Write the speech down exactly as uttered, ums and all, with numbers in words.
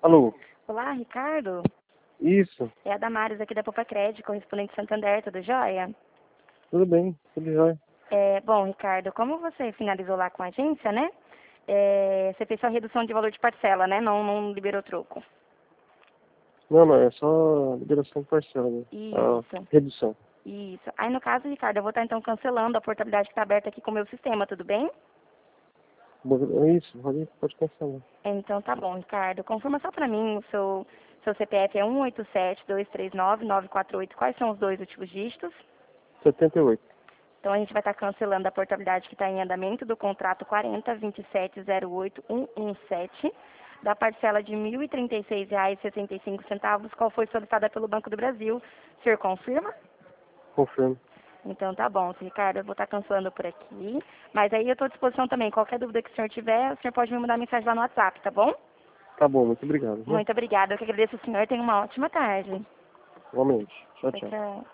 Alô? Olá, Ricardo. Isso, É a Damares aqui da Popa Crédito, correspondente Santander, tudo jóia? tudo bem, tudo jóia. É, bom, Ricardo, como você finalizou lá com a agência, né? É, você fez sua redução de valor de parcela, né? Não, não liberou troco. Não, não, é só liberação de parcela, né? Ah, Isso, redução. isso. Aí, no caso, Ricardo, eu vou estar, então, cancelando a portabilidade que está aberta aqui com o meu sistema, tudo bem? Bo- É isso, pode, pode cancelar. Então, tá bom, Ricardo. Confirma só pra mim, o seu, seu C P F é um oito sete, dois três nove, nove quatro oito. Quais são os dois últimos dígitos? setenta e oito. Então, a gente vai estar cancelando a portabilidade que está em andamento do contrato quarenta, vinte e sete, zero oito, cento e dezessete, da parcela de mil e trinta e seis reais e sessenta e cinco centavos, qual foi solicitada pelo Banco do Brasil. O senhor confirma? Confirmo. Então, tá bom, Ricardo, eu vou estar cancelando por aqui. Mas aí eu estou à disposição também. Qualquer dúvida que o senhor tiver, o senhor pode me mandar mensagem lá no WhatsApp, tá bom? Tá bom, muito obrigado, viu? Muito obrigada. Eu que agradeço o senhor. Tenha uma ótima tarde. Igualmente. Tchau, Tchau, tchau. tchau.